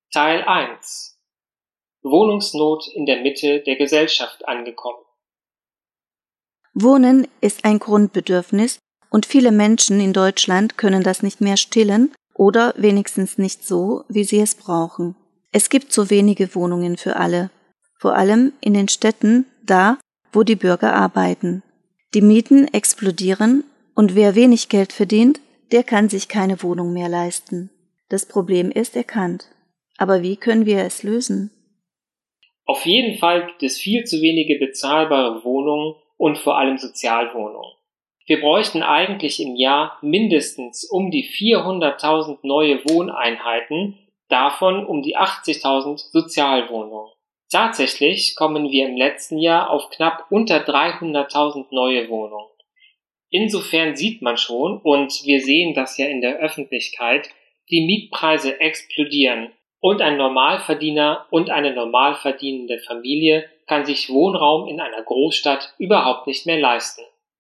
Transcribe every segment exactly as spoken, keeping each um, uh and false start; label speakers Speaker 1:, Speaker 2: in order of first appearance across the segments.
Speaker 1: Teil eins: Wohnungsnot in der Mitte der Gesellschaft angekommen.
Speaker 2: Wohnen ist ein Grundbedürfnis und viele Menschen in Deutschland können das nicht mehr stillen oder wenigstens nicht so, wie sie es brauchen. Es gibt zu wenige Wohnungen für alle, vor allem in den Städten, da, wo die Bürger arbeiten. Die Mieten explodieren und wer wenig Geld verdient, der kann sich keine Wohnung mehr leisten. Das Problem ist erkannt. Aber wie können wir es lösen?
Speaker 1: Auf jeden Fall gibt es viel zu wenige bezahlbare Wohnungen und vor allem Sozialwohnungen. Wir bräuchten eigentlich im Jahr mindestens um die vierhunderttausend neue Wohneinheiten, davon um die achtzigtausend Sozialwohnungen. Tatsächlich kommen wir im letzten Jahr auf knapp unter dreihunderttausend neue Wohnungen. Insofern sieht man schon, und wir sehen das ja in der Öffentlichkeit, die Mietpreise explodieren und ein Normalverdiener und eine normal verdienende Familie kann sich Wohnraum in einer Großstadt überhaupt nicht mehr leisten.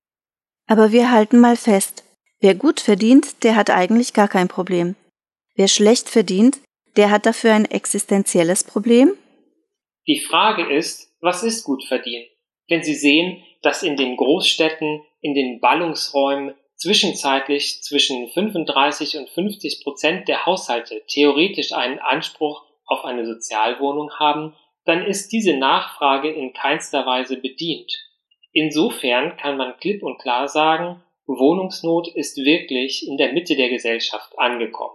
Speaker 2: Aber wir halten mal fest, wer gut verdient, der hat eigentlich gar kein Problem. Wer schlecht verdient, der hat dafür ein existenzielles Problem?
Speaker 1: Die Frage ist, was ist gut verdient? Wenn Sie sehen, dass in den Großstädten, in den Ballungsräumen zwischenzeitlich zwischen fünfunddreißig und fünfzig Prozent der Haushalte theoretisch einen Anspruch auf eine Sozialwohnung haben, dann ist diese Nachfrage in keinster Weise bedient. Insofern kann man klipp und klar sagen, Wohnungsnot ist wirklich in der Mitte der Gesellschaft angekommen.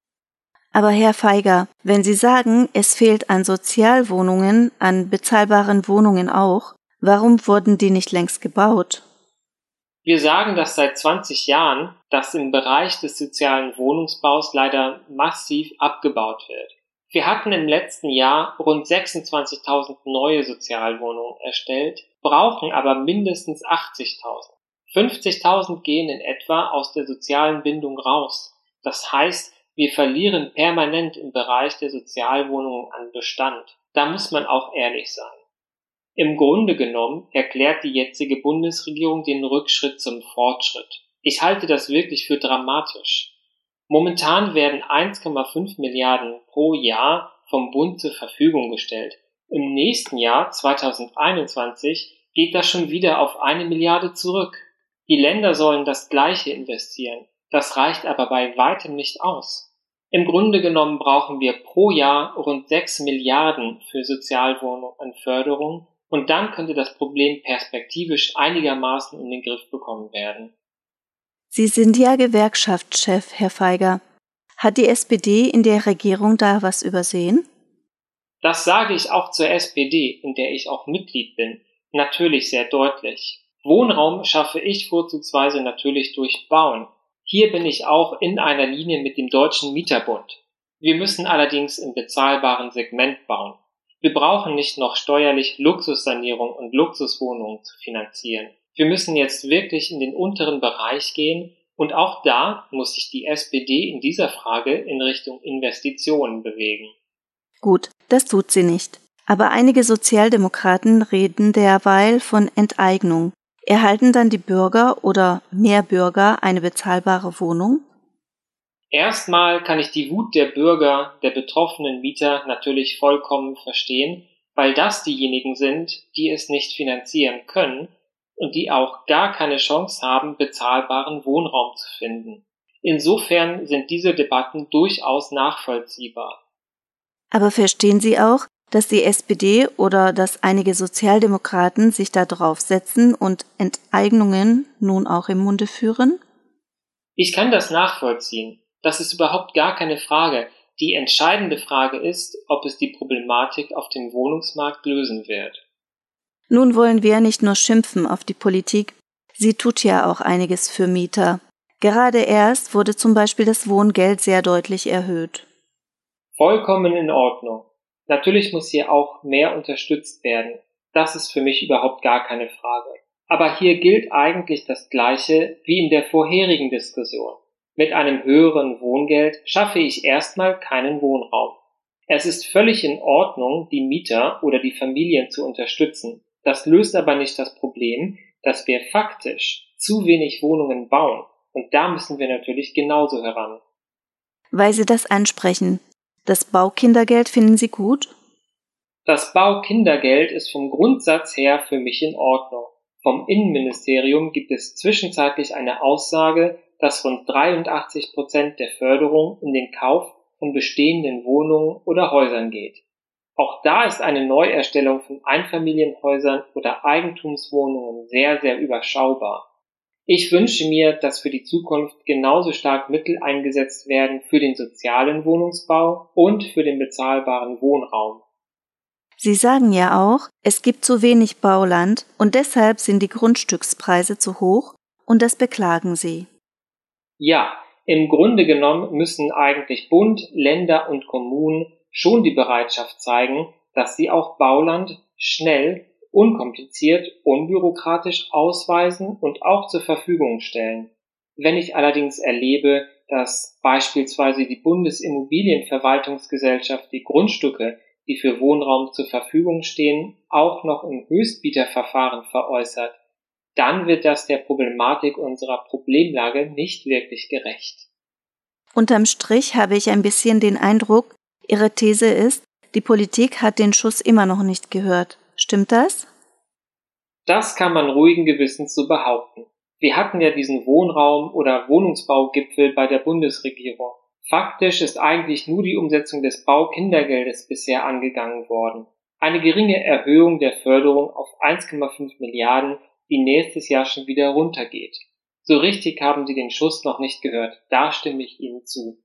Speaker 2: Aber Herr Feiger, wenn Sie sagen, es fehlt an Sozialwohnungen, an bezahlbaren Wohnungen auch, warum wurden die nicht längst gebaut?
Speaker 1: Wir sagen das seit zwanzig Jahren, dass im Bereich des sozialen Wohnungsbaus leider massiv abgebaut wird. Wir hatten im letzten Jahr rund sechsundzwanzigtausend neue Sozialwohnungen erstellt, brauchen aber mindestens achtzigtausend. fünfzigtausend gehen in etwa aus der sozialen Bindung raus. Das heißt, wir verlieren permanent im Bereich der Sozialwohnungen an Bestand. Da muss man auch ehrlich sein. Im Grunde genommen erklärt die jetzige Bundesregierung den Rückschritt zum Fortschritt. Ich halte das wirklich für dramatisch. Momentan werden eins Komma fünf Milliarden pro Jahr vom Bund zur Verfügung gestellt. Im nächsten Jahr, zweitausendeinundzwanzig, geht das schon wieder auf eine Milliarde zurück. Die Länder sollen das Gleiche investieren. Das reicht aber bei weitem nicht aus. Im Grunde genommen brauchen wir pro Jahr rund sechs Milliarden für Sozialwohnungen an Förderung und dann könnte das Problem perspektivisch einigermaßen in den Griff bekommen werden.
Speaker 2: Sie sind ja Gewerkschaftschef, Herr Feiger. Hat die S P D in der Regierung da was übersehen?
Speaker 1: Das sage ich auch zur S P D, in der ich auch Mitglied bin, natürlich sehr deutlich. Wohnraum schaffe ich vorzugsweise natürlich durch Bauen. Hier bin ich auch in einer Linie mit dem Deutschen Mieterbund. Wir müssen allerdings im bezahlbaren Segment bauen. Wir brauchen nicht noch steuerlich Luxussanierung und Luxuswohnungen zu finanzieren. Wir müssen jetzt wirklich in den unteren Bereich gehen und auch da muss sich die S P D in dieser Frage in Richtung Investitionen bewegen.
Speaker 2: Gut, das tut sie nicht. Aber einige Sozialdemokraten reden derweil von Enteignung. Erhalten dann die Bürger oder mehr Bürger eine bezahlbare Wohnung?
Speaker 1: Erstmal kann ich die Wut der Bürger, der betroffenen Mieter natürlich vollkommen verstehen, weil das diejenigen sind, die es nicht finanzieren können und die auch gar keine Chance haben, bezahlbaren Wohnraum zu finden. Insofern sind diese Debatten durchaus nachvollziehbar.
Speaker 2: Aber verstehen Sie auch, dass die S P D oder dass einige Sozialdemokraten sich da draufsetzen und Enteignungen nun auch im Munde führen?
Speaker 1: Ich kann das nachvollziehen. Das ist überhaupt gar keine Frage. Die entscheidende Frage ist, ob es die Problematik auf dem Wohnungsmarkt lösen wird.
Speaker 2: Nun wollen wir nicht nur schimpfen auf die Politik, sie tut ja auch einiges für Mieter. Gerade erst wurde zum Beispiel das Wohngeld sehr deutlich erhöht.
Speaker 1: Vollkommen in Ordnung. Natürlich muss hier auch mehr unterstützt werden. Das ist für mich überhaupt gar keine Frage. Aber hier gilt eigentlich das Gleiche wie in der vorherigen Diskussion. Mit einem höheren Wohngeld schaffe ich erstmal keinen Wohnraum. Es ist völlig in Ordnung, die Mieter oder die Familien zu unterstützen. Das löst aber nicht das Problem, dass wir faktisch zu wenig Wohnungen bauen. Und da müssen wir natürlich genauso heran.
Speaker 2: Weil Sie das ansprechen. Das Baukindergeld finden Sie gut?
Speaker 1: Das Baukindergeld ist vom Grundsatz her für mich in Ordnung. Vom Innenministerium gibt es zwischenzeitlich eine Aussage, dass rund dreiundachtzig Prozent der Förderung in den Kauf von bestehenden Wohnungen oder Häusern geht. Auch da ist eine Neuerstellung von Einfamilienhäusern oder Eigentumswohnungen sehr, sehr überschaubar. Ich wünsche mir, dass für die Zukunft genauso stark Mittel eingesetzt werden für den sozialen Wohnungsbau und für den bezahlbaren Wohnraum.
Speaker 2: Sie sagen ja auch, es gibt zu wenig Bauland und deshalb sind die Grundstückspreise zu hoch und das beklagen Sie.
Speaker 1: Ja, im Grunde genommen müssen eigentlich Bund, Länder und Kommunen schon die Bereitschaft zeigen, dass sie auch Bauland schnell, unkompliziert, unbürokratisch ausweisen und auch zur Verfügung stellen. Wenn ich allerdings erlebe, dass beispielsweise die Bundesimmobilienverwaltungsgesellschaft die Grundstücke, die für Wohnraum zur Verfügung stehen, auch noch im Höchstbieterverfahren veräußert, dann wird das der Problematik unserer Problemlage nicht wirklich gerecht.
Speaker 2: Unterm Strich habe ich ein bisschen den Eindruck, Ihre These ist, die Politik hat den Schuss immer noch nicht gehört. Stimmt das?
Speaker 1: Das kann man ruhigen Gewissens so behaupten. Wir hatten ja diesen Wohnraum- oder Wohnungsbaugipfel bei der Bundesregierung. Faktisch ist eigentlich nur die Umsetzung des Baukindergeldes bisher angegangen worden. Eine geringe Erhöhung der Förderung auf eins Komma fünf Milliarden, die nächstes Jahr schon wieder runtergeht. So richtig haben Sie den Schuss noch nicht gehört, da stimme ich Ihnen zu.